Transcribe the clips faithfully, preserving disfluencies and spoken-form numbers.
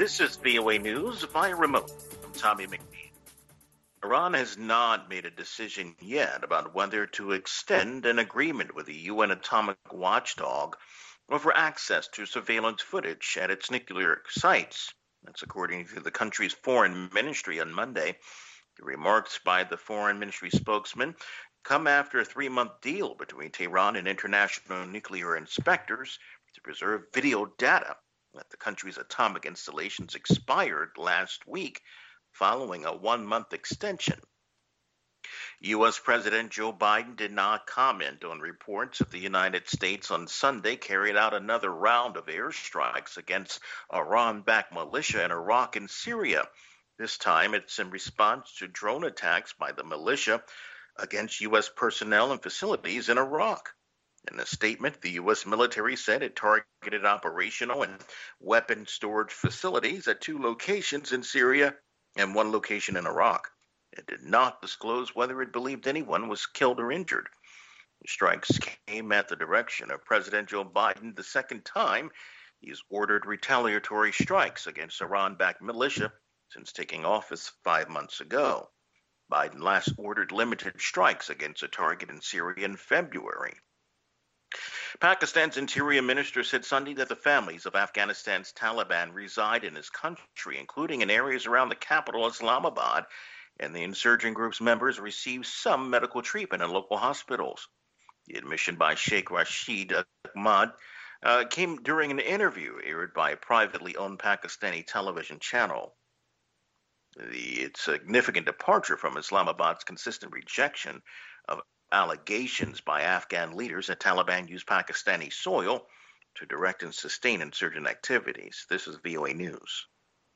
This is V O A News via remote. I'm Tommy McNeil. Iran has not made a decision yet about whether to extend an agreement with the U N atomic watchdog over access to surveillance footage at its nuclear sites. That's according to the country's foreign ministry on Monday. The remarks by the foreign ministry spokesman come after a three-month deal between Tehran and international nuclear inspectors to preserve video data that the country's atomic installations expired last week following a one-month extension. U S President Joe Biden did not comment on reports that the United States on Sunday carried out another round of airstrikes against Iran-backed militia in Iraq and Syria. This time it's in response to drone attacks by the militia against U S personnel and facilities in Iraq. In a statement, the U S military said it targeted operational and weapon storage facilities at two locations in Syria and one location in Iraq. It did not disclose whether it believed anyone was killed or injured. The strikes came at the direction of President Joe Biden the second time he's ordered retaliatory strikes against Iran-backed militia since taking office five months ago. Biden last ordered limited strikes against a target in Syria in February. Pakistan's interior minister said Sunday that the families of Afghanistan's Taliban reside in his country, including in areas around the capital, Islamabad, and the insurgent group's members receive some medical treatment in local hospitals. The admission by Sheikh Rashid Ahmad uh, came during an interview aired by a privately owned Pakistani television channel. The it's a significant departure from Islamabad's consistent rejection of allegations by Afghan leaders that Taliban used Pakistani soil to direct and sustain insurgent activities. This is V O A News.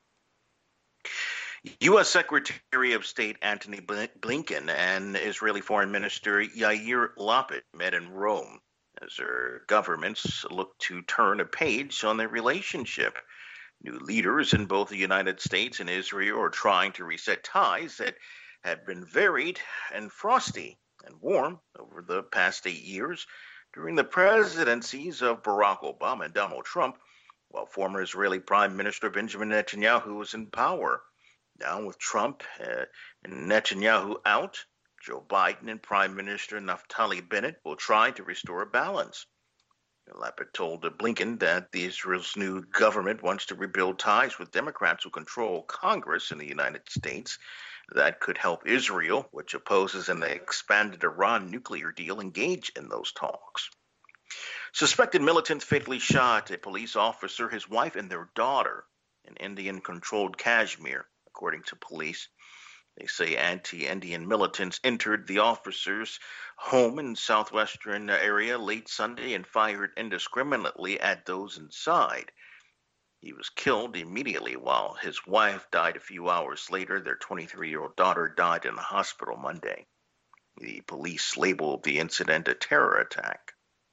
U S Secretary of State Antony Blinken and Israeli Foreign Minister Yair Lapid met in Rome as their governments look to turn a page on their relationship. New leaders in both the United States and Israel are trying to reset ties that had been varied and frosty and warm over the past eight years during the presidencies of Barack Obama and Donald Trump, while former Israeli Prime Minister Benjamin Netanyahu was in power. Now, with Trump uh, and Netanyahu out, Joe Biden and Prime Minister Naftali Bennett will try to restore a balance. Lapid told Blinken that Israel's new government wants to rebuild ties with Democrats who control Congress in the United States. That could help Israel, which opposes an expanded Iran nuclear deal, engage in those talks. Suspected militants fatally shot a police officer, his wife, and their daughter in Indian-controlled Kashmir, according to police. They say anti-Indian militants entered the officer's home in southwestern area late Sunday and fired indiscriminately at those inside. He was killed immediately while his wife died a few hours later. Their twenty-three-year-old daughter died in a hospital Monday. The police labeled the incident a terror attack.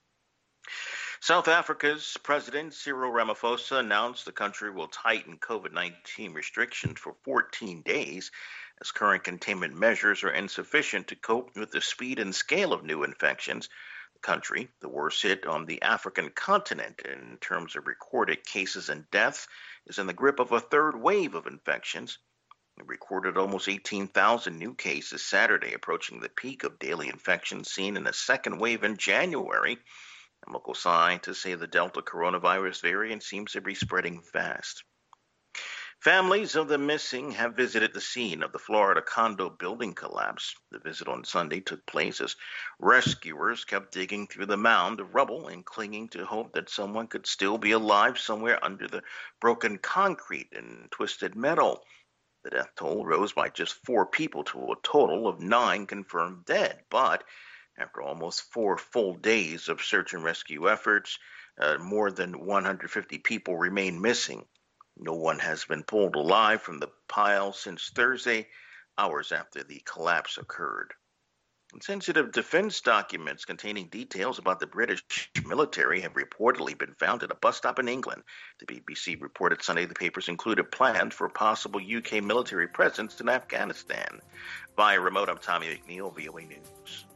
South Africa's President Cyril Ramaphosa announced the country will tighten COVID nineteen restrictions for fourteen days as current containment measures are insufficient to cope with the speed and scale of new infections. The country, the worst hit on the African continent in terms of recorded cases and deaths, is in the grip of a third wave of infections. It recorded almost eighteen thousand new cases Saturday, approaching the peak of daily infections seen in a second wave in January. And local scientists say the Delta coronavirus variant seems to be spreading fast. Families of the missing have visited the scene of the Florida condo building collapse. The visit on Sunday took place as rescuers kept digging through the mound of rubble and clinging to hope that someone could still be alive somewhere under the broken concrete and twisted metal. The death toll rose by just four people to a total of nine confirmed dead. But after almost four full days of search and rescue efforts, uh, more than one hundred fifty people remain missing. No one has been pulled alive from the pile since Thursday, hours after the collapse occurred. And sensitive defense documents containing details about the British military have reportedly been found at a bus stop in England. The B B C reported Sunday the papers included plans for a possible U K military presence in Afghanistan. Via remote, I'm Tommy McNeil, V O A News.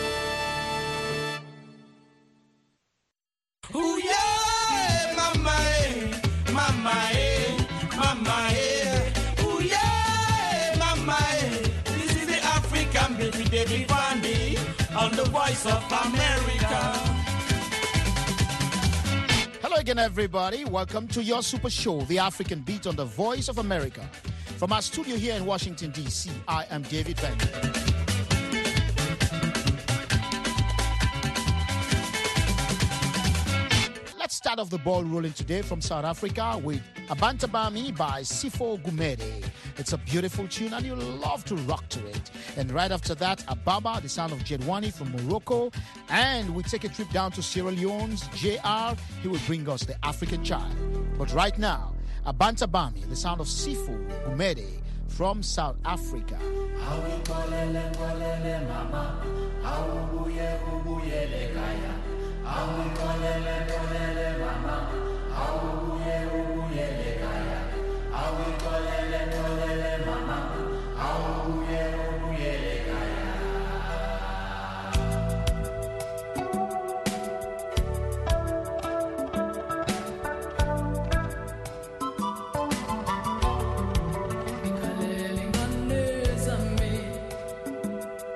Ooh, yeah, my man. voice of America. Hello again, everybody. Welcome to your super show, The African Beat on the Voice of America. From our studio here in Washington, D C, I am David Benjamin. Let's start off the ball rolling today from South Africa with Abantabami by Sipho Gumede. It's a beautiful tune and you'll love to rock to it. And right after that, Ababa, the sound of Jedwani from Morocco. And we take a trip down to Sierra Leone's J R. He will bring us the African Child. But right now, Abantabami, the sound of Sipho Gumede from South Africa.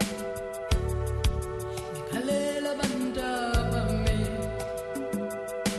Kalela banda ba me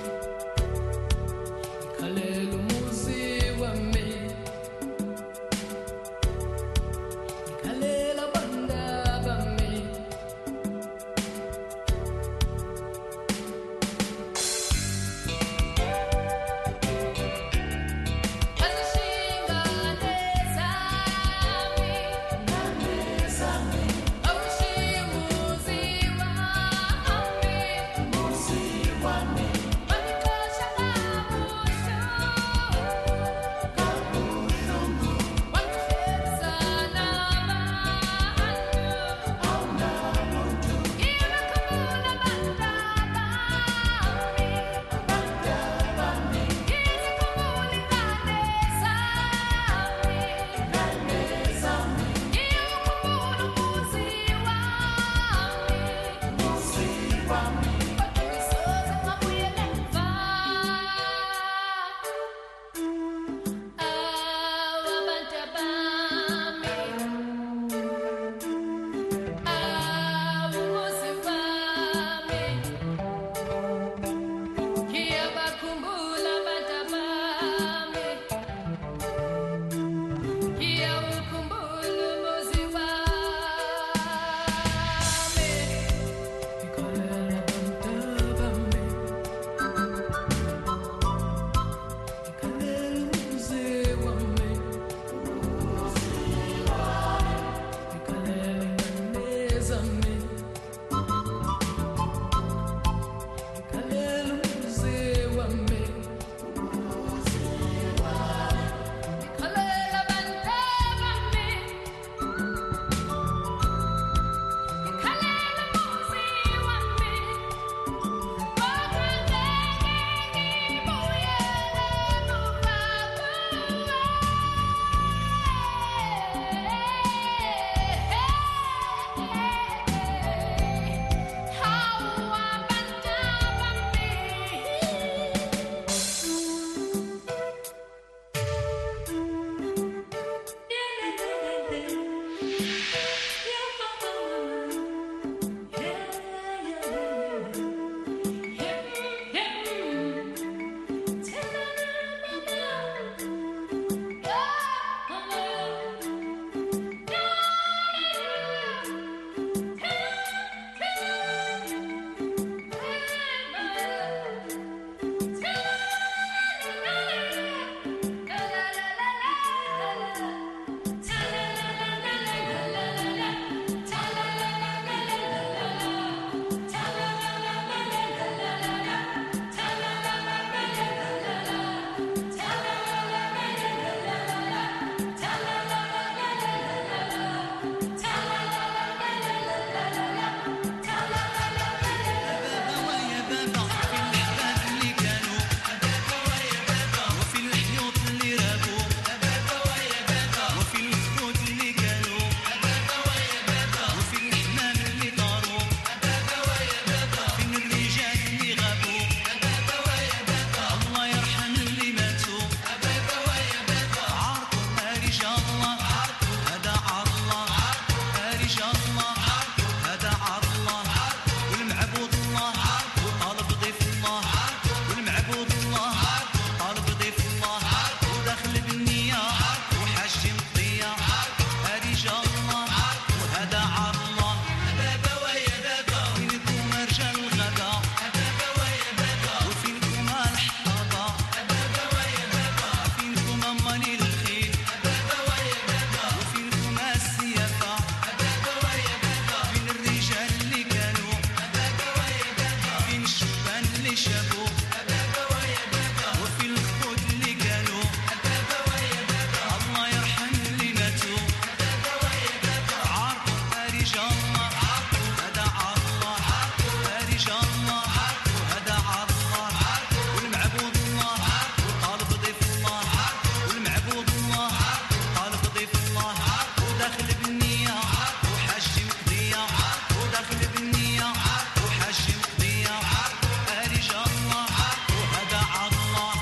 اللي شافوا وفي الخوت اللي كانوا الله يرحم اللي ماتوا عارفوا رجال الله هذا عار الله رجال الله هذا عار الله والمعبود الله طالب ضيف الله والمعبود الله طالب ضيف الله وداخل بالنية وحاجم قضية وداخل بالنية وحاجم قضية رجال الله وهذا عار الله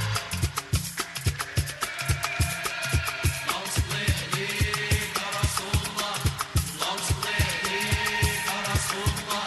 اللهم صل عليك يا رسول الله اللهم صل عليك يا رسول الله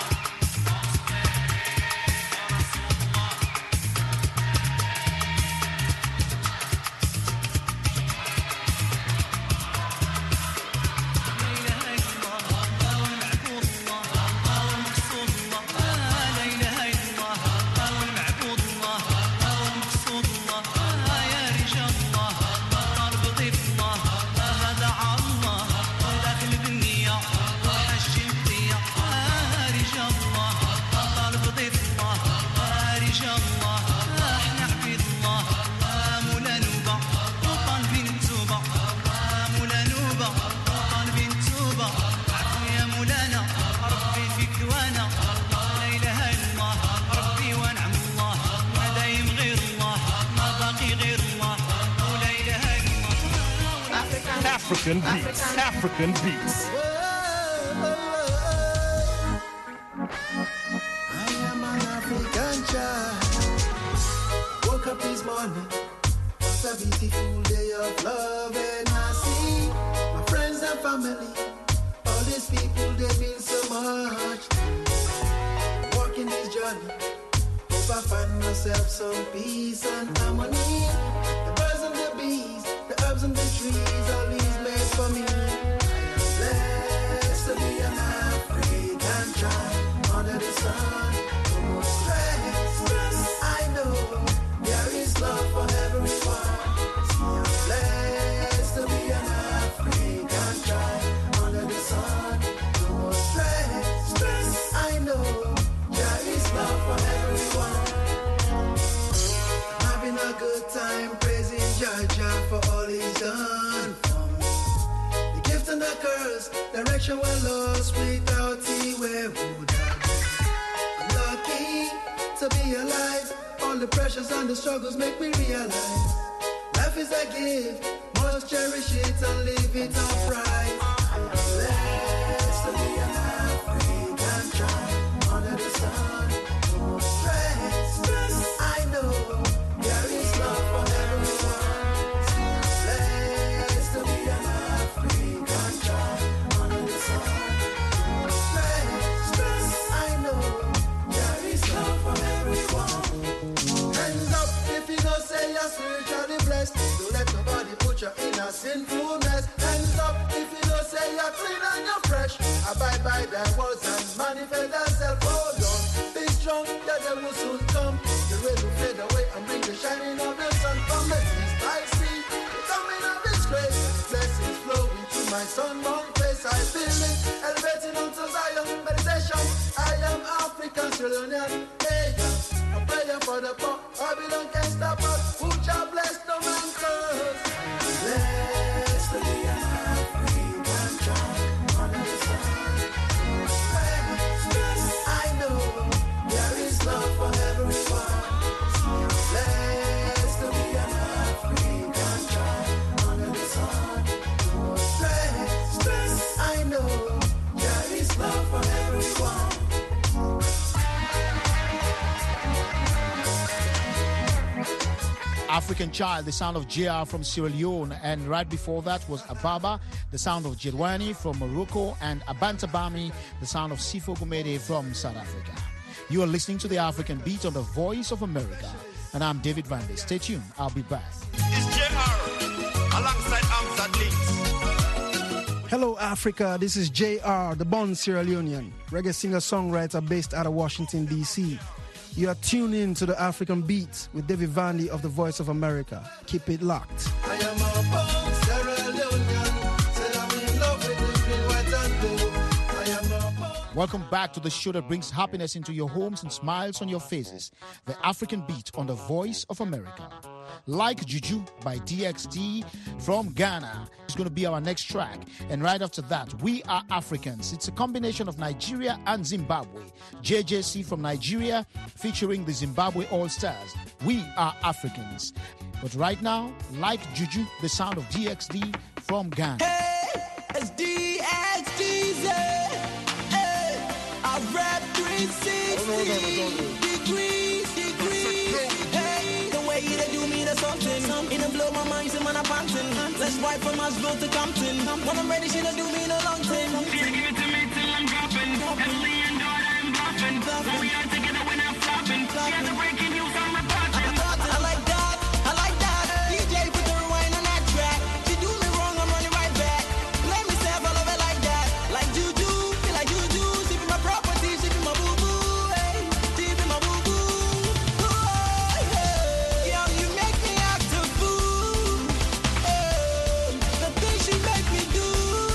African beats, African beats. I am an African child. Woke up this morning, it's a beautiful day of love, and I see my friends and family. All these people, they've been so much. Walking this journey, hope I find myself some peace and harmony. The birds and the bees, the herbs and the trees, all these made for me. I am blessed to be an African child under the sun. No more stress, I know there is love for everyone. See, I'm blessed to be an African child under the sun. No more stress, I know there is love for everyone. I'm having a good time praising Jaja for all he's done for me. The gift and the curse, direction we're lost, without he where would I be? I'm lucky to be alive. All the pressures and the struggles make me realize life is a gift, must cherish it and live it upright. I am blessed to be an African child under the sun. No more stress, I know there is love for everyone. Blessed to be an African child under the sun. No more stress, I know there is love for everyone. Hands up if you know say you're spiritually blessed. Don't let nobody put you in a sinful mess. Hands up if you know say you're clean and you're fresh. Abide by their words and manifest yourself. Hold on, be strong, the day will soon come. The rain will fade away and bring the shining of the sun. From the east I see the coming of His grace. Blessings flowing through my sunborn face. I feel it elevating onto Zion meditation. I am African Sierra Hey, yeah. I'm praying for the poor. Babylon can't stop us. Who shall bless no man curse? Blessed to be an African child under the sun. I know there is love for everyone. Blessed to be an African child under the sun. No stress, I know there is love for everyone. African Child, the sound of J R from Sierra Leone, and right before that was Ababa, the sound of Jedwani from Morocco, and Abantabami, the sound of Sifo Gumede from South Africa. You are listening to the African Beat on the Voice of America, and I'm David Vandy. Stay tuned, I'll be back. It's J R alongside Amzad Links. Hello Africa, this is J R, the born Sierra Leonean, reggae singer-songwriter based out of Washington, D C You are tuned in to the African Beat with David Vandy of the Voice of America. Keep it locked. I am a born Sierra Leonean, said I'm in love with the green, white and blue. I am a born Welcome back to the show that brings happiness into your homes and smiles on your faces. The African Beat on the Voice of America. Like Juju by D X D from Ghana is going to be our next track. And right after that, We Are Africans. It's a combination of Nigeria and Zimbabwe. J J C from Nigeria featuring the Zimbabwe All-Stars. We Are Africans. But right now, like Juju, the sound of D X D from Ghana. Hey, it's D X D Z. Hey, I rap three sixty degrees, degrees. Hey, the way they do me, that's something. It done blow my mind, so man, I'm panting. Let's wipe from Asheville to Compton. When I'm ready, she done do me no long time. She give it to me till I'm dropping. Emily and daughter, I'm bluffing. When we are together, we're not flopping. She has the breaking news on my pocket. I like that, I like that. D J put the rewind on that track. She do me wrong, I'm running right back. Play me safe, I love it like that. Like Juju, feel like Juju. She be my property, she be my boo boo. Hey, she be my boo boo. Oh, hey. Girl, you make me act a fool. Hey, the things she make me do.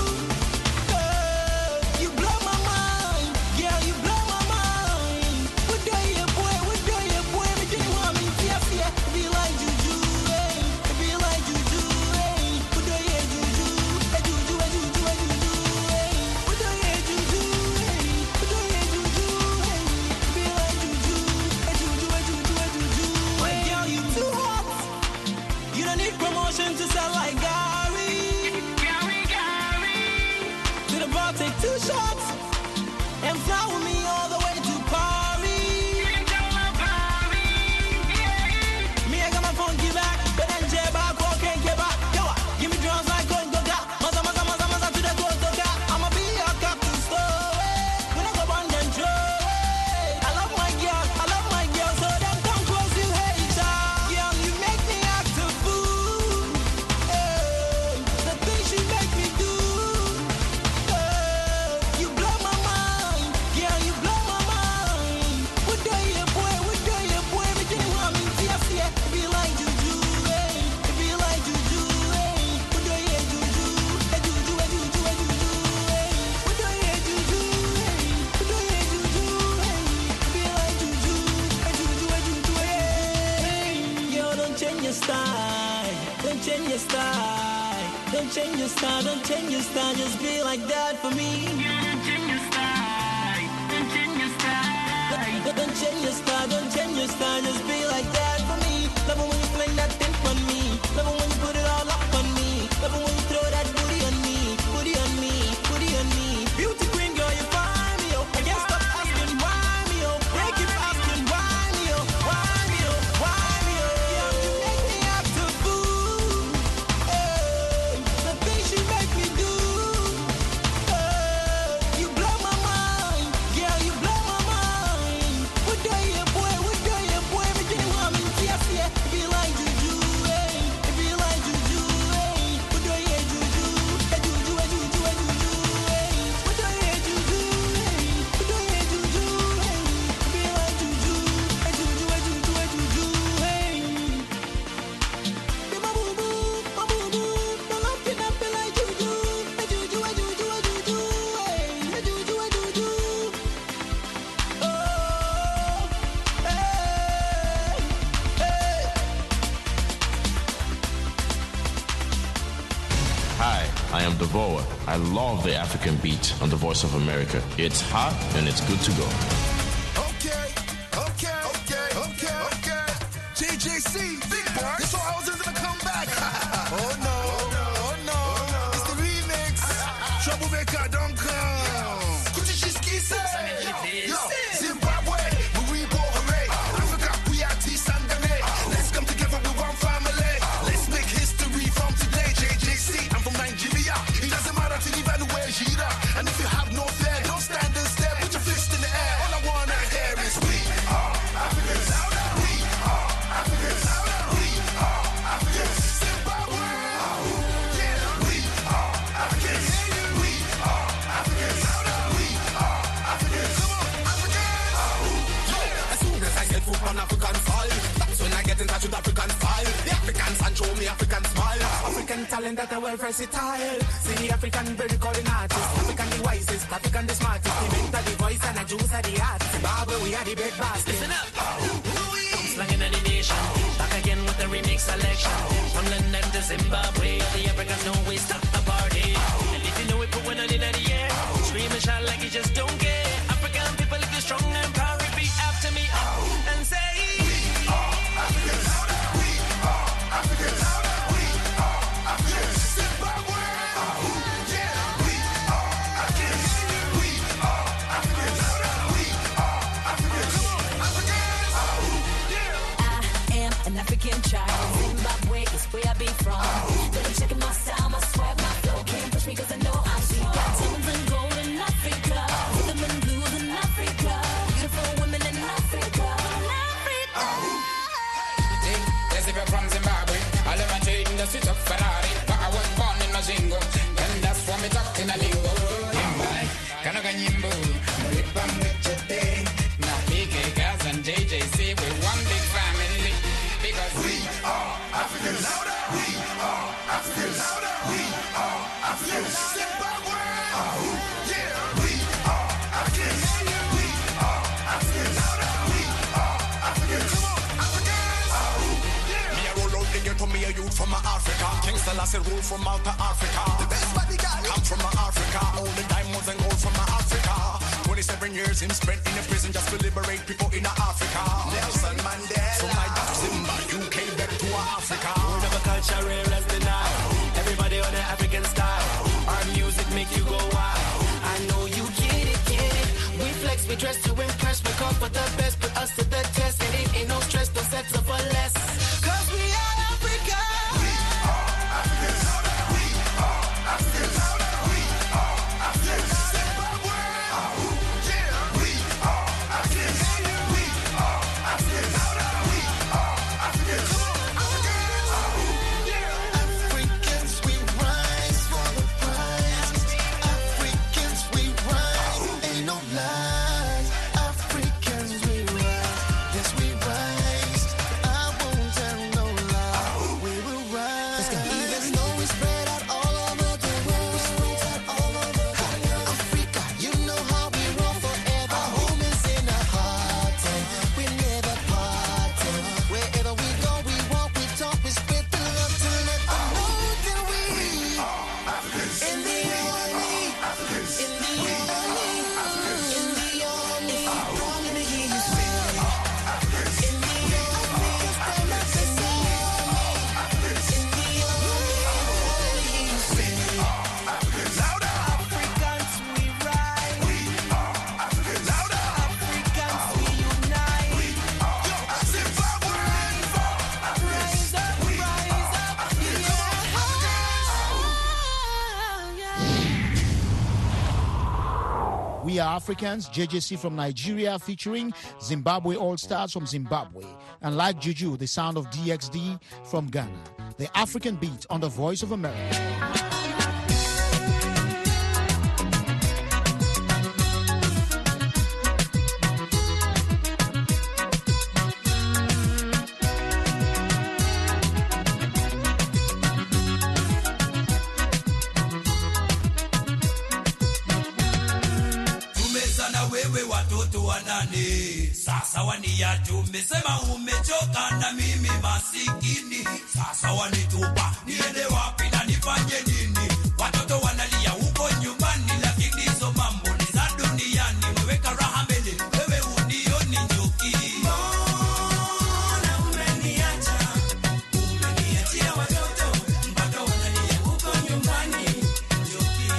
Hey, you blow my mind. Girl, you blow my mind. What do you boy? What do you boy? Me do want me fear fear. Be like Juju, hey. Be like Juju, hey. What do you Juju? Hey Juju, hey Juju, hey Juju, hey. What do you Juju, hey? What do you Juju, hey? Be like Juju, hey Juju, hey Juju, hey Juju. Hey girl, you too hot. You don't need promotion to sell like Gary. Gary, Gary. To the bar, take two shots and fly with me all the way to Paris. Me, I got my funky back, but then J back, walk can't get back. Yo, give me drums like going to got. Maza, maza, maza, maza to the door to got. I'ma be a captain store. When I go on and throw. I love my girl, I love my girl, so them come close, you hate her. Girl, you make me act a fool. Hey, the things she make me do. Hey, you blow my mind. Girl, you blow my mind. What do you boy? What do you boy? Me didn't want me fear fear. Be like Juju, hey. Be like Juju, hey. What do you Juju? Hey Juju, hey Juju, hey Juju, hey. What do you Juju, hey? What do you Juju, hey? Be like Juju, hey Juju, hey Juju, hey. Yo, don't change your style. Don't change your style. Don't change your style. Don't change your style. Just be like that for me. Don't change your style. Don't change your style. Don't don't change your style, don't change your style, just be like that for me. Love it when you fling that thing on me. Love it when you put it all up on me. Love it when you throw that booty on me. Booty on me, booty on me. Beauty queen girl, you find me, oh. I can't stop asking why me, oh. They keep asking why me, oh. Why me, oh. Why me, oh. Yeah, you make me act a fool. Hey, the things she make me do. Hey, you blow my mind. Girl, you blow my mind. What do you boy? What do you boy? Me didn't want me fear fear. Be like Juju, hey. Be like Juju, hey. What do you Juju? Hey Juju, hey Juju, hey Juju, hey. What do you Juju, hey? What do you Juju, hey? Be like Juju, hey Juju, hey Juju, hey Juju, hey. Be my boo boo, my boo boo. Don't love me not be like Juju, hey Juju, hey Juju, hey Juju, hey. Hey Juju, hey Juju. Oh, hey, hey. Hi, I am Devoa. I love the African beat on the Voice of America. It's hot and it's good to go. Okay, okay, okay, okay, okay. J J C, big boy. This whole house is gonna come back. Oh no, oh no, it's the remix. Troublemaker, don't come. Kuchishiski say, yo, Zimbabwe, we go hooray. Africa, we are T-Sangane. Let's come together with one family. Let's make history from today. J J C, I'm from Nigeria. It doesn't matter to even where you're at. And if you have no fear, don't stand and stare. Put your fist in the air. All I wanna hear is we are Africans. We are Africans. We are Africans. Zimbabwe. Yeah, we are Africans. We are Africans. We are Africans. Come on, Africans. As soon as I get foot on African soil, that's when I get in touch with African style. The African sun show me African smile. African African talent that are well versatile. See African very calling artists, African the wisest, African the smartest. The mentor, the voice, and the juice of the art. Zimbabwe, we are the big basket. Listen up. Slanging in the nation, back again with the remix selection. From London to Zimbabwe, all the Africans know we stop the party. And if you know it, put one on in the air. Scream and shout like you just don't care. African people, if you're strong and proud, repeat after me and say, we are Africans. We are Africans. We are Africans. Zimbabwe. Yeah. We are Africans. We are Africans. We are Africans. Africans. I am an African child. Zimbabwe is where I be from. But I'm checking my style, my swag, my flow. Can't push me cause I know I'm sweet. Got diamonds and gold in Africa. Rhythm and blues in Africa. Beautiful women in Africa. Africa. Hey, yes, if you're from Zimbabwe, I live and trade in the street of Ferrari. But I was born in Mazingo, and that's why me talk in a lingo. Imbai, Kanoga Nyimbo, Ripam Wichete. Now P K Girls and J J C, we're one big family. Because we are Africans. Louder. We are Africans. Louder. We are Africans. Zimbabwe. Yeah. We are Africans. We are Africans. Louder. We are Africans. Come on, Africans. Me a roll out the ghetto, me a youth from Africa. King Selassie rule from Malta, Africa. The best bodyguard come from Africa. All the diamonds and gold from Africa. twenty-seven years him spent in a prison just to liberate people in Africa. Nelson Mandela. From my dad Zimba, U K back to Africa. We never culture real as denied. Everybody on the African style. Our music make you go wild. I know you get it, get it. We flex, we dress to impress. We come for the best, put us to the test. And it ain't no stress, don't settle for less. Cause we are Africa. We are Africans. We are Africans. We are Africans. Zimbabwe. Yeah. We are Africans. We are Africans. We are Africans. Come on, Africans. Yeah. Africans, we rise for the prize. Africans, we rise. Ain't no lies. Africans, we rise. Yes, we rise. I won't tell no lie. We will rise. Even though we spread out all over the world. Spread out all over the world. Africa, you know how we roll forever. Home is in our heart, and we never part. And wherever we go, we walk, we talk, we spread the love to let them know that we are Africans. In the army, Africans. In the army, Africans. In the army, I'm gonna hear you say Africans. In the army, stand up and say Africans. In the army, I'm gonna hear you say Africans. Louder. Africans, we rise. We are Africans. Louder. Africans, we unite. We are Zimbabwe. Rise up, rise up, yeah. We are Africans, J J C from Nigeria featuring Zimbabwe All-Stars from Zimbabwe. And like Juju, the sound of D X D from Ghana. The African beat on the Voice of America. Tumezana wewe watoto wanane. Sasa wania tumesema umechoka na mimi masikini. Sasa wanitupa niende wapi na nifanye nini? Watoto wanalia huko nyumbani, lakini hizo mambo ni za duniani. Weweka raha mbele, wewe unioni njoki. Mbona umeniacha? Umeniachia watoto mpaka wanalia huko nyumbani, njoki.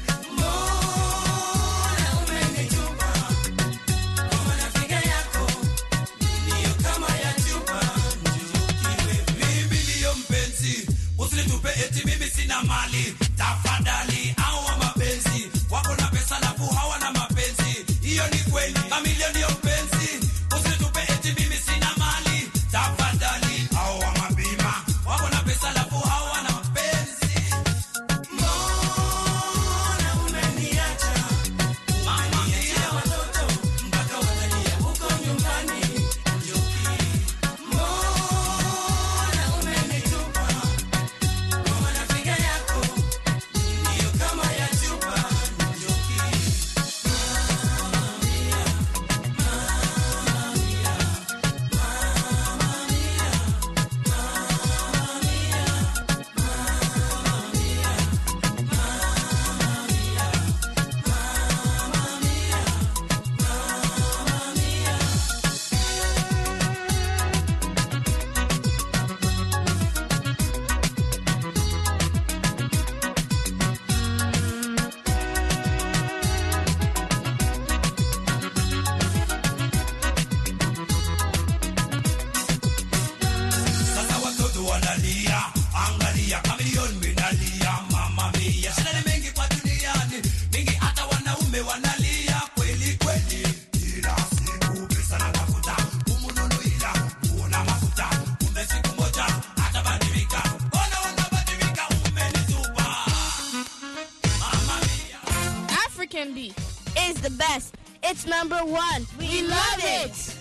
Mbona umenitupa? Kwa marafiki yako nilio kama ya chupa, njoki wewe. Mimi ndiyo mpenzi, usinitupe eti the best. It's number one. We, we love, love it. it.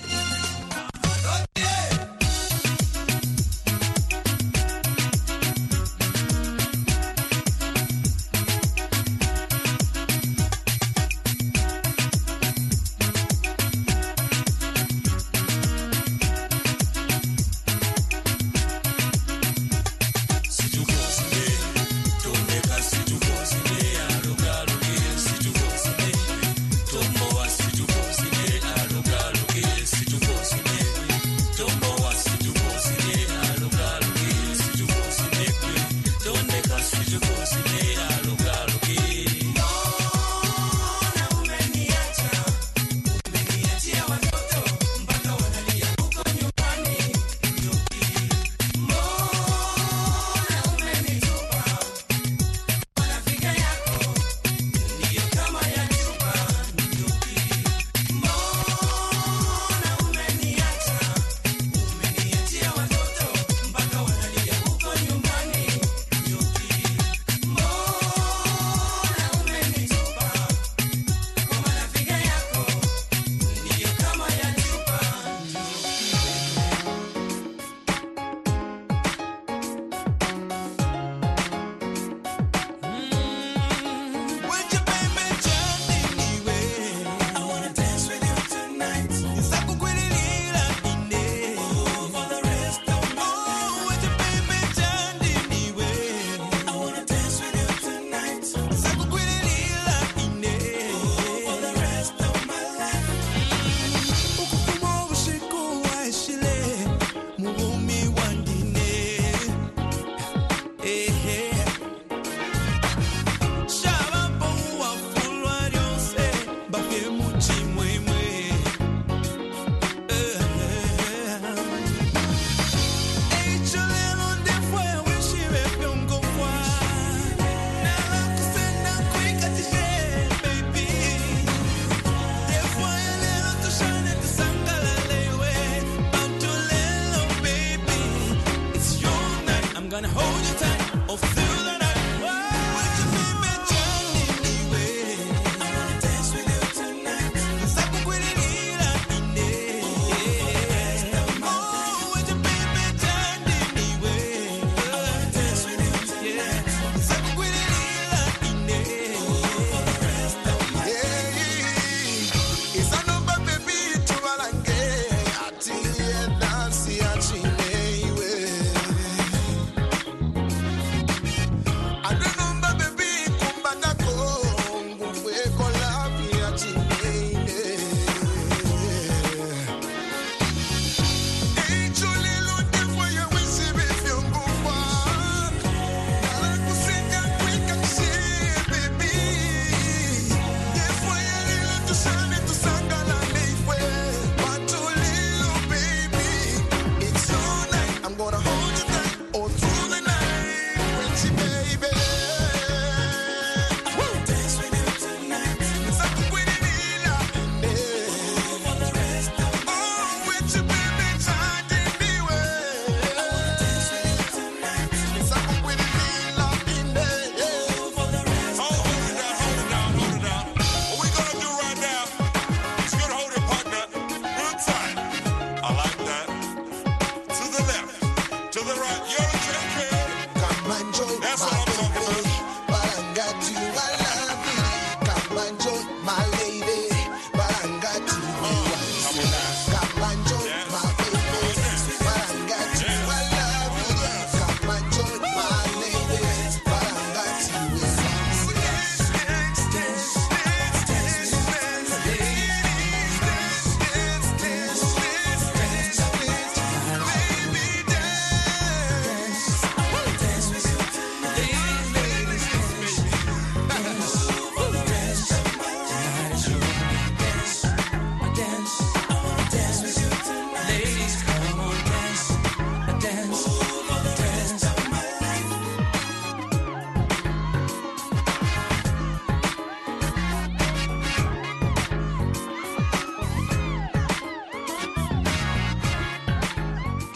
My lady, but I got to be wise. Come and join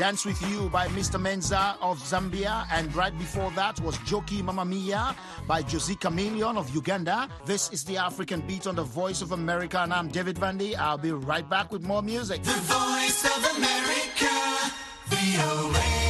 Dance With You by Mister Menza of Zambia. And right before that was Joki Mamma Mia by Josie Chameleon of Uganda. This is the African Beat on the Voice of America, and I'm David Vandy. I'll be right back with more music. The Voice of America, V O A.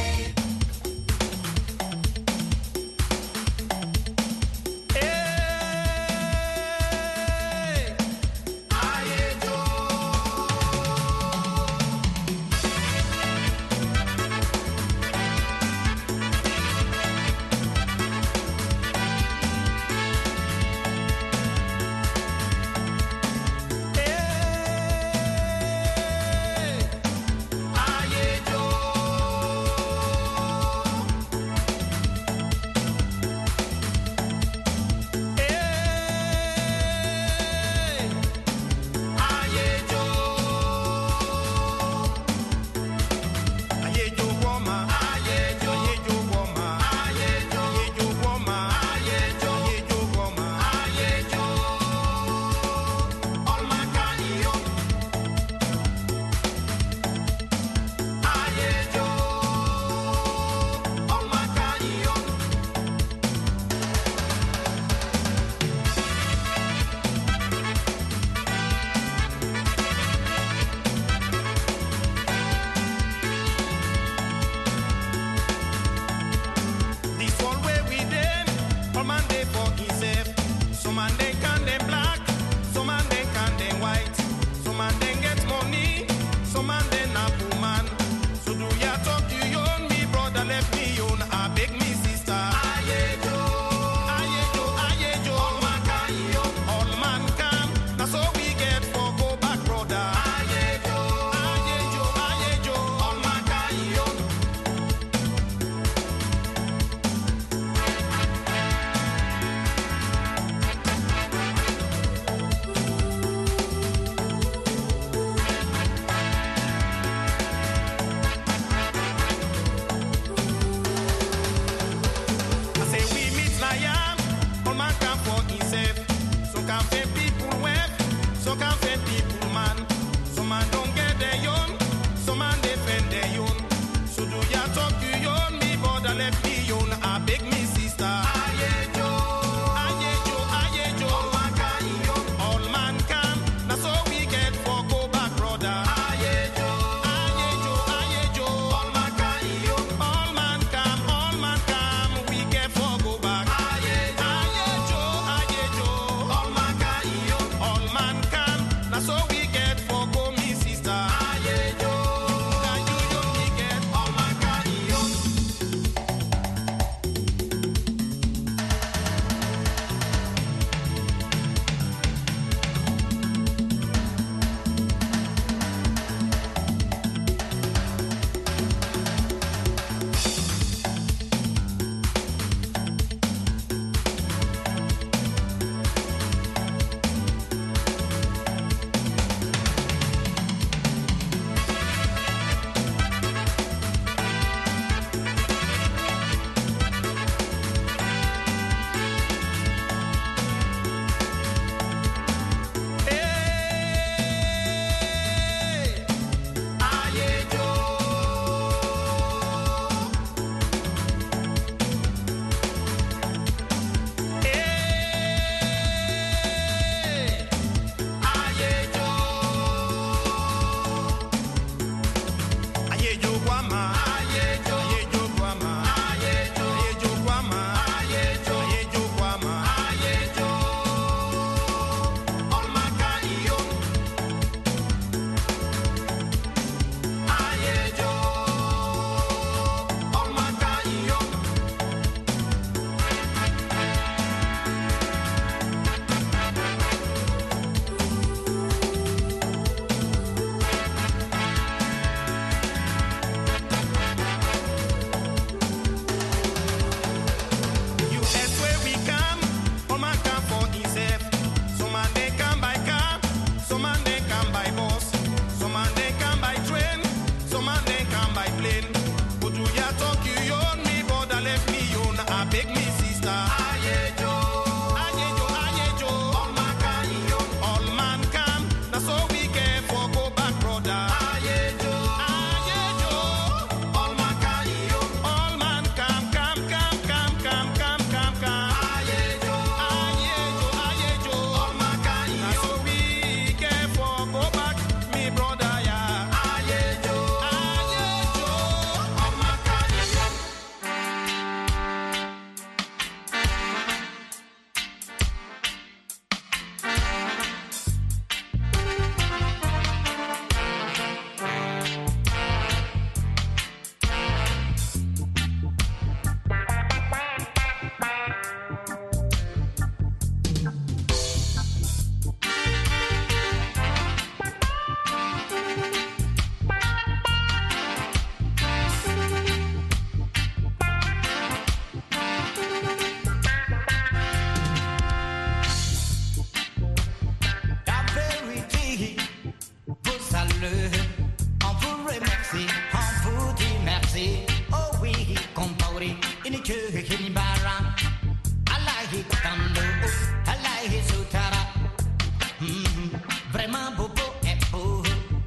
Maori, in a Kiribara. I like it, Tando, I like it, Sutara. Vraiment, Bobo, et Bobo.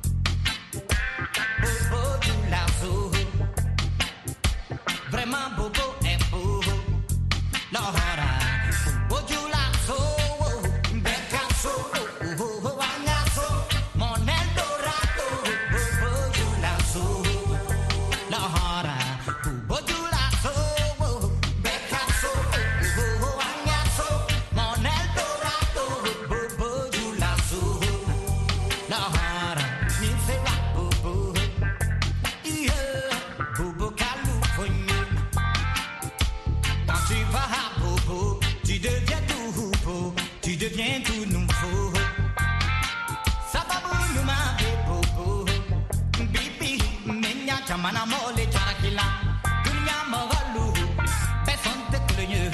Bobo, du lazo. Vraiment, Bobo, et Bobo. Lahora, Bobo, du lazo. Becasso, Angasso, Mon Eldorado. Bobo, du lazo. Lahora, Bobo, du lazo. Becasso, Angasso, Mon Eldorado. Bobo, du lazo. Lahora, Ninsera, Bobo. Yeah, Bobo, California. Quand tu vas à Bobo, tu deviens tout beau, tu deviens tout nouveau. Ça va nous marrer Bobo. Bibi, menya chamana mole charakila. Dunia mogalu, beson te clogne.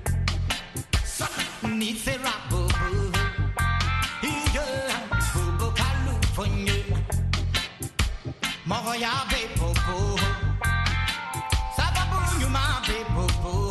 Ni sera Bobo. Yeah, Bobo California. Moya be Bobo. Ça va nous marrer Bobo.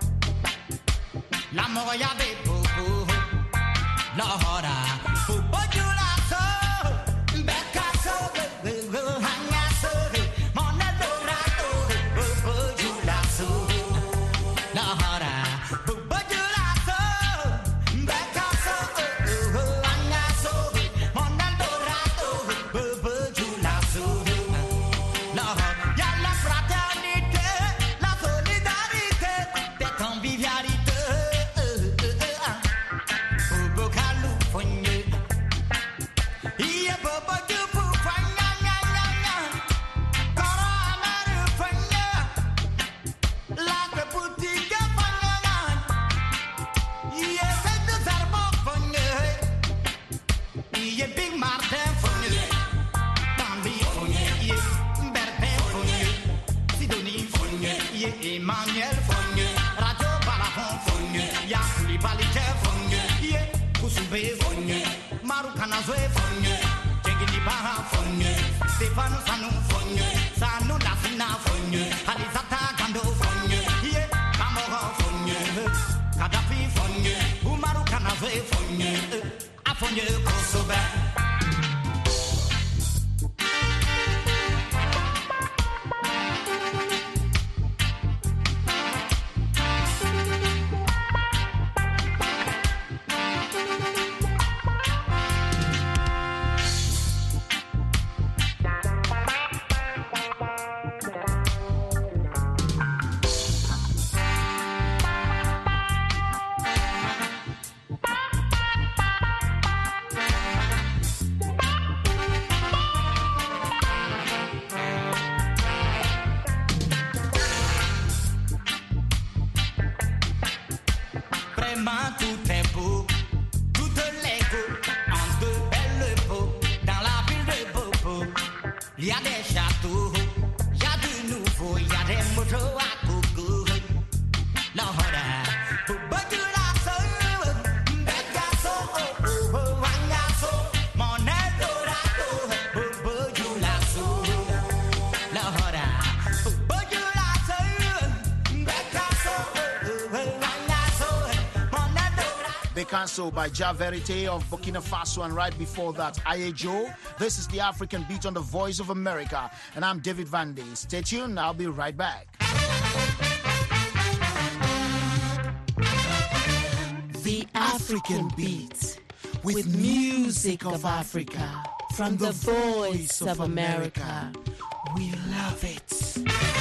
La moya be Bobo. Lahora, Bobo Julaso, Becasso, Hangasso, Mon Eldorado, Bobo Julaso. Lahora, Bobo Julaso, Becasso, Hangasso, Mon Eldorado, Bobo Julaso. Lahora, y'a la fraternité, la solidarité, des convivialités. Bobo California. Yeah, Bobo Jubu Fanya, ya, ya, ya. Koro Amaru Fanya. La Boutique Fanya. Yeah, c'est de Zarbo Fanya. Yeah, Big Martin Fanya. Bambi Fanya. Yeah, Bertin Fanya. Sidonie Fanya. Yeah, Emmanuel Fanya. Radio Balafon Fanya. Yeah, Koulibaly Fanya. Yeah, Kusube Fanya. Maru Kanazwe Fanya. Jengini Baha Fanya. Stefano Sanu Fanya. Sanu Lasina Fanya. Alizata Gando Fanya. Yeah, Kamoro Fanya. Gaddafi Fanya. Umaru Kanazwe Fanya. Afonye Kosobe. Vraiment tout est beau, tout est beau, en deux belles peaux, dans la ville de Bobo. Il y a des châteaux, il y a du nouveau, il y a des motos à gogo. Lahora, Bobo Julaso, Becasso, Angasso, Mon Eldorado, Bobo Julaso. Lahora, Bobo Julaso, Becasso, Angasso, Mon Eldorado. Becanso by Ja Verite of Burkina Faso, and right before that, Ayejo. This is the African Beat on the Voice of America, and I'm David Vandy. Stay tuned, I'll be right back. The African Beat, with music of Africa, from the Voice of America. We love it.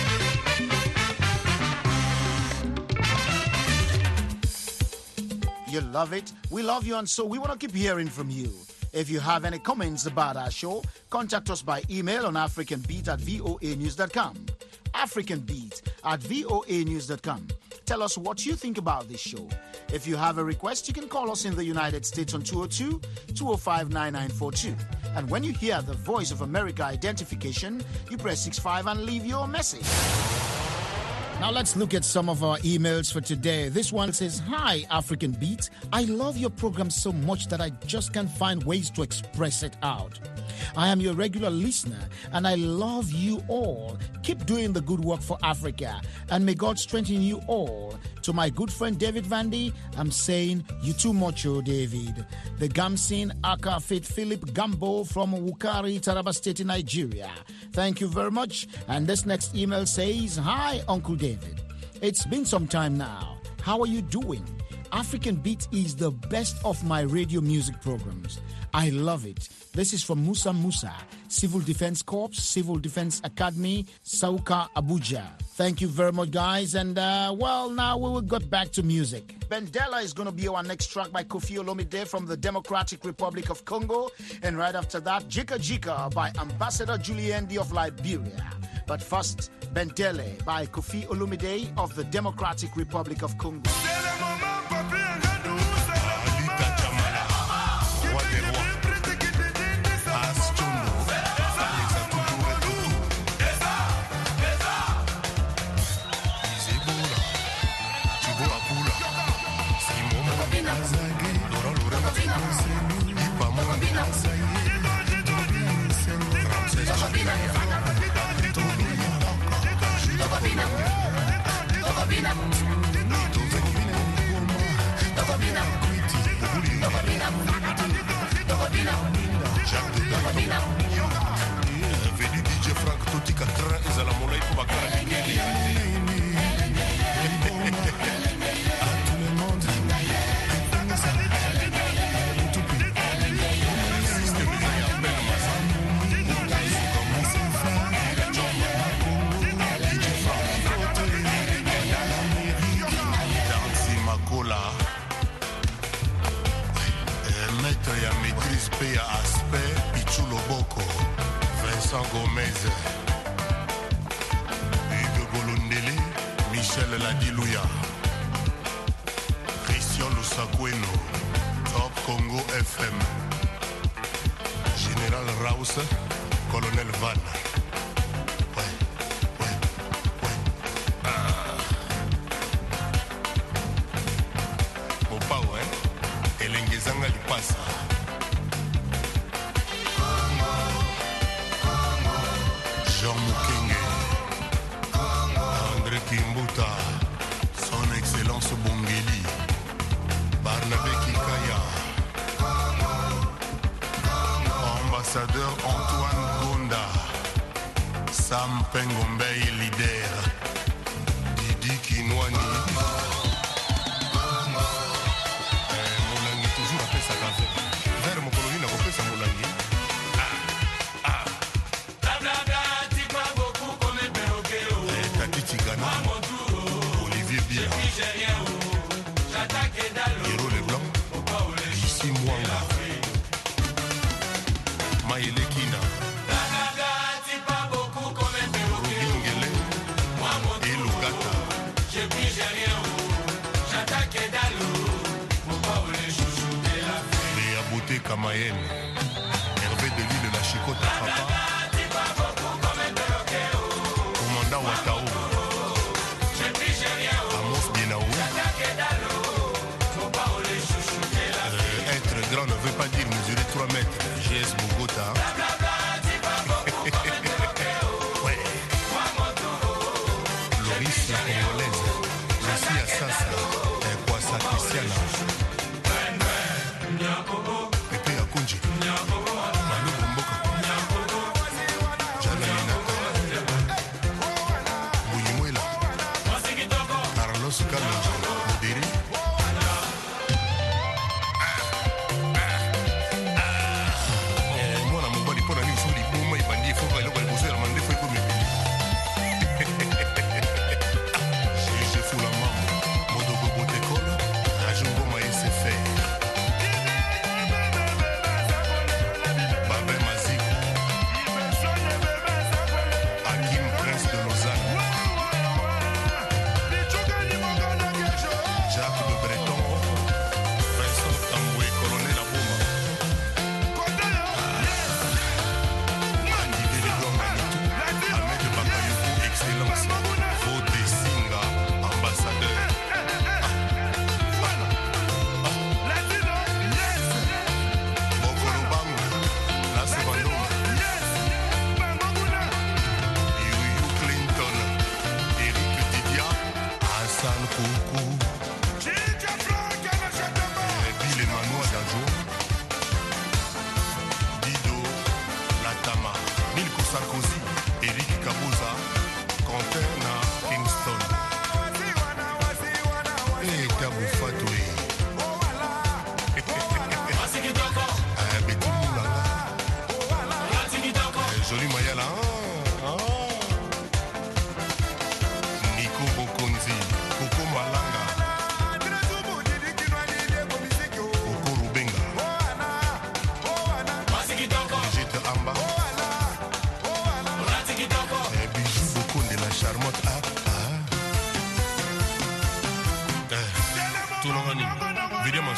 You love it, we love you, and so we want to keep hearing from you. If you have any comments about our show, contact us by email on africanbeat at voa news dot com. africanbeat at voa news dot com. Tell us what you think about this show. If you have a request, you can call us in the United States on two oh two, two oh five, nine nine four two. And when you hear the Voice of America identification, you press six five and leave your message. Now let's look at some of our emails for today. This one says, "Hi, African Beat. I love your program so much that I just can't find ways to express it out. I am your regular listener and I love you all. Keep doing the good work for Africa and may God strengthen you all. To my good friend David Vandy, I'm saying you too much, oh David." The Gamsin Aka Faith Philip Gambo from Wukari, Taraba State in Nigeria. Thank you very much. And this next email says, "Hi, Uncle David. It's been some time now. How are you doing? African Beat is the best of my radio music programs. I love it. This is from Musa Musa, Civil Defense Corps, Civil Defense Academy, Sauka, Abuja. Thank you very much, guys. And, uh, well, now we will get back to music. Bendela is going to be our next track by Kofi Olomide from the Democratic Republic of Congo. And right after that, Jika Jika by Ambassador Julien D of Liberia. But first, Bendele by Kofi Olomide of the Democratic Republic of Congo. Vedi D J Frank tutti katra ezala molai ko bakara kingeli. À tout le monde. Maître ya maîtrise pe ya aspect Pichu Loboko, Vincent Gomez, Hugues Bolondele, Michel Ladilouya, Christian Lusakweno, Top Congo F M, Général Raus, Colonel Van. Ouais, ouais, ouais. Ah. Mopa, ouais. Elengezanga Lipasa. Jean Mukenge, André Kimbuta, son excellence Bongeli, Barnabé Kikaya, ambassadeur Antoine Gonda, Sam Pengombei leader, Didi Kinwani. Molangi toujours après sa café. Vers mon colonie n'a pas fait sa Molangi. Olivier Bia, Hiro Leblanc, Ici Mwanga, Maïle Kina, Robingele, et Lugata. Léa Beauté Kamayen, Hervé de l'île de la Chicote Papa, Commandant Watao. Être grand ne veut pas dire mesurer trois mètres. G S Bogota. Ouais. Loris la congolaise. Lucie Assasa. Kwasa Christiana. Pepe Akunji. Manu Bomboka. Jana Minata. Bouyimuela. Carlos Kalonji. Modéré.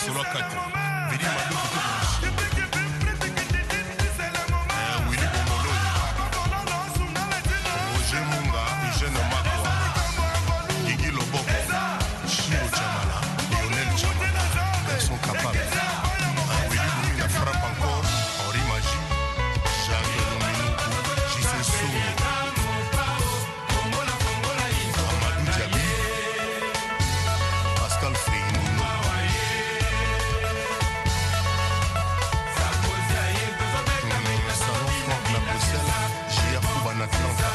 Solo quatre. Vidi Madou Kutu. Roger Munga, Eugène Makwa, Guigui Loboko, Chiro Chamala, Lionel Chamala, ils sont capables. Willy Boumi la frappe encore, Henri Magie, Jacques Lominou, J C Soum, Amadou Diaby, Pascal Freinino. Salon Franck la Bruxelles, J R Kouban Atlanta.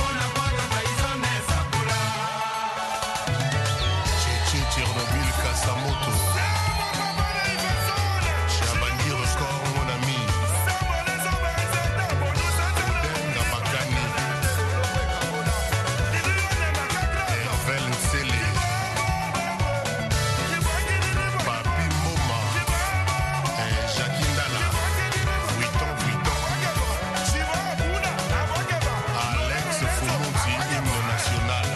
Tchernobyl, Kasamoto. Chabani Record, mon ami. Odenga Bakani. Hervel Nsele. Papi Moma. Jackie Ndala. Vuitton, Vuitton. Alex Foumonti, hymne national.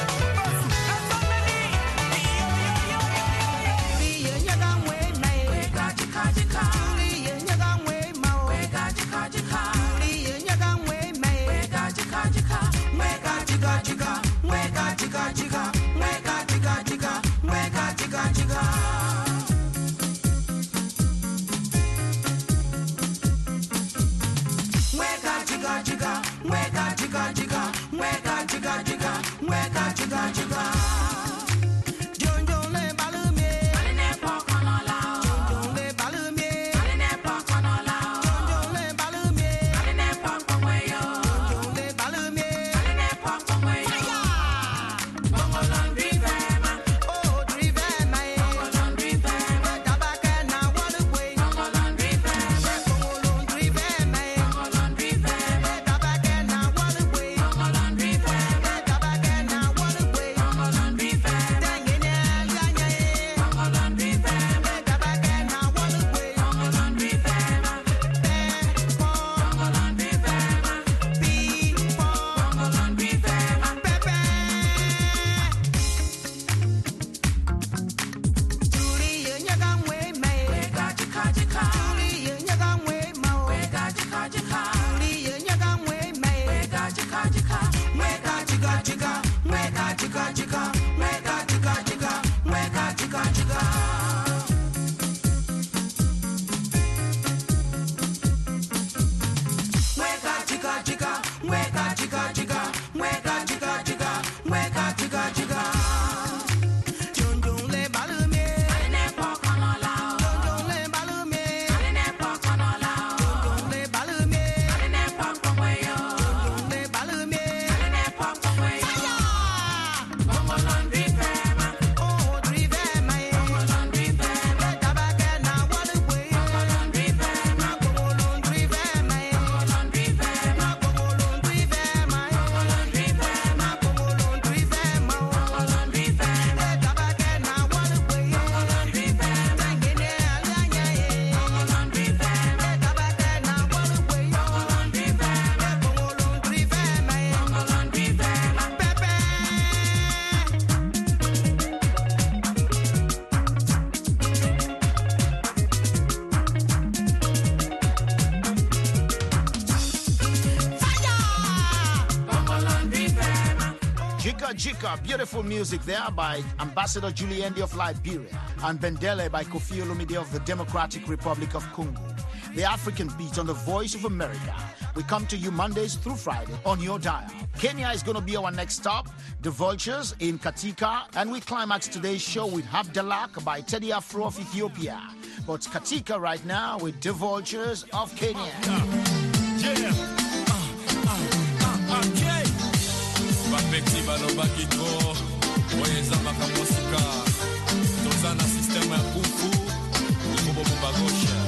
Jika, beautiful music there by Ambassador Juliendi of Liberia and Bendele by Kofi Olomide of the Democratic Republic of Congo. The African Beat on the Voice of America. We come to you Mondays through Friday on your dial. Kenya is going to be our next stop. The Vultures in Katika. And we climax today's show with Habdalak by Teddy Afro of Ethiopia. But Katika right now with The Vultures of Kenya. Yeah. Uh, uh, uh, okay. Bapeti balobakiko oyeza makamosika tozana système ya kufu bobo bagosha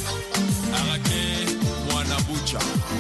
arake mwana bucha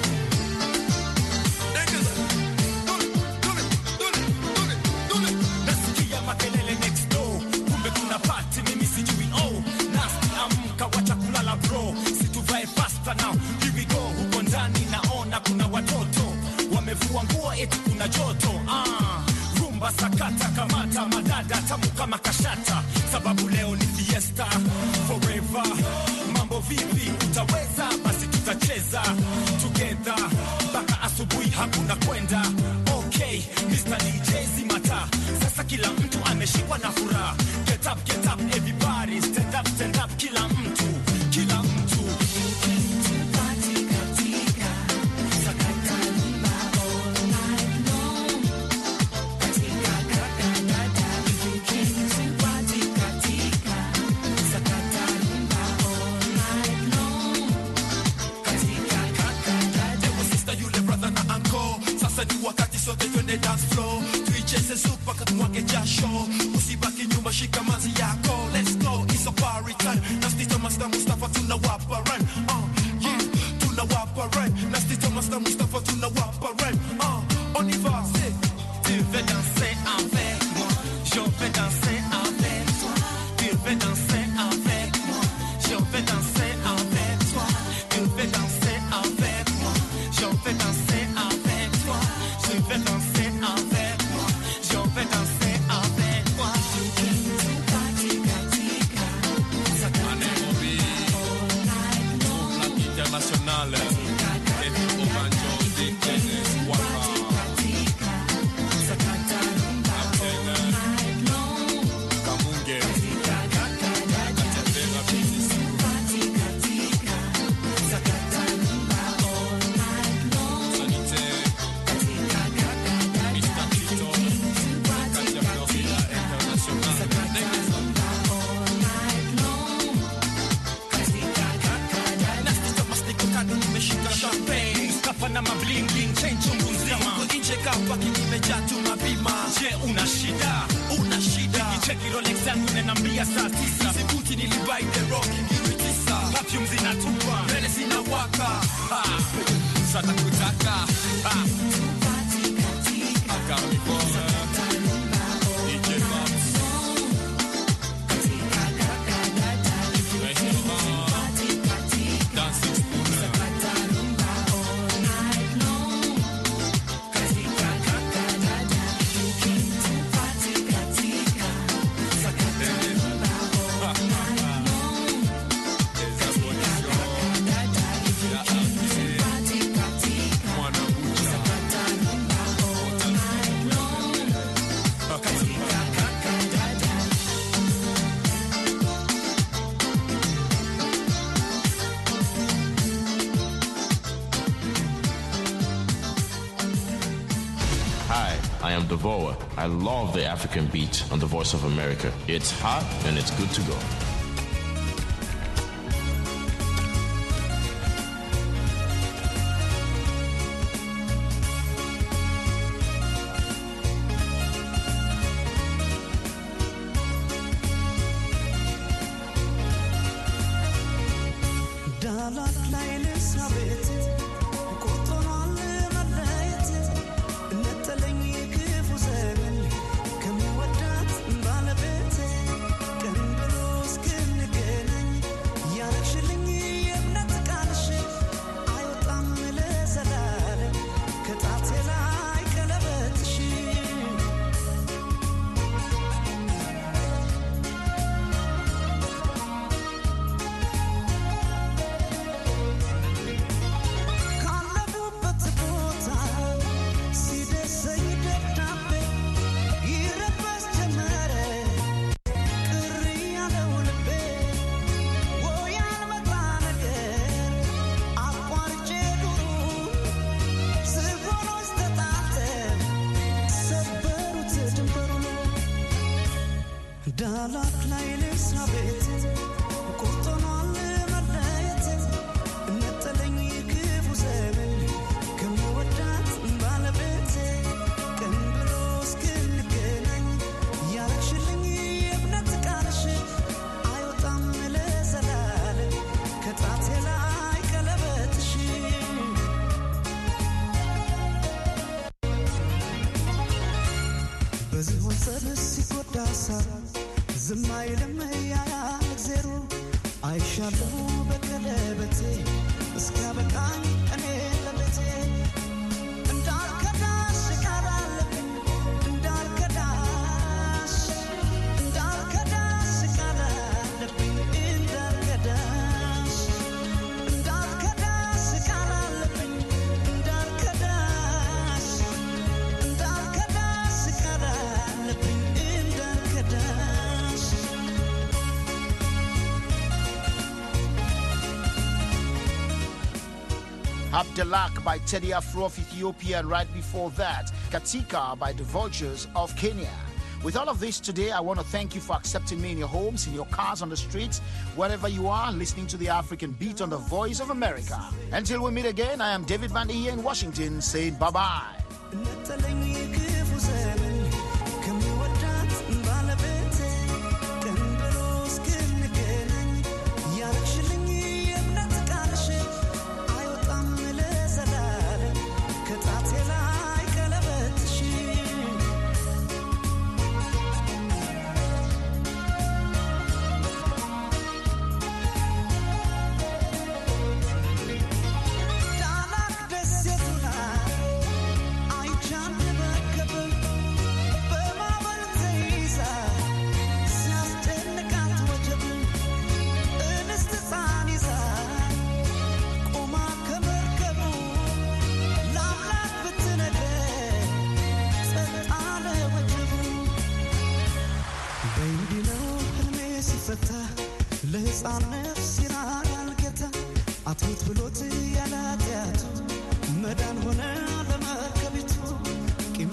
nasikia makelele next door kumbe kuna party mimi sijui oh nasi amka wacha kulala bro situvae faster now here we go huko ndani naona kuna watoto wamevua nguo eti kuna joto ah room rumba sakata kamata madada tamu kama kashata sababu leo ni fiesta forever mambo vipi utaweza basi tutacheza together mpaka asubuhi hakuna kwenda okay Mister D J Zimata sasa kila mtu ameshikwa na furaha get up get up everybody stand up stand up kila mtu kila mtu dance floor tuicheze super katwake jasho usibaki nyuma shika mazi yako let's go it's a party time Nasty Thomas na Mustafa tunawapa run uh yeah tunawapa run Nasty Thomas na Mustafa tunawapa run uh on y va c'est tu veux danser avec moi je vais danser avec toi tu veux danser avec moi je vais danser avec toi tu veux danser avec moi je vais danser avec toi je vais danser nacional es un banjo de Genesis Waka Kamunge na mabling bling change mzima nje kapa kimejaa tu mapima je una shida una shida nicheki Rolex yangu inaniambia saa tisa sibuti nilibuy the rock ingirutisa perfume zinatupa mbele zinawaka sasa kutaka akami bora Devour. I love the African beat on the Voice of America. It's hot and it's good to go. Dark Abdelak by Teddy Afro of Ethiopia, and right before that, Katika by the Vultures of Kenya. With all of this today, I want to thank you for accepting me in your homes, in your cars, on the streets, wherever you are, listening to the African Beat on the Voice of America. Until we meet again, I am David Van here in Washington saying bye-bye. አትሁት ብሎት ያላትያቱ መዳን ሆነ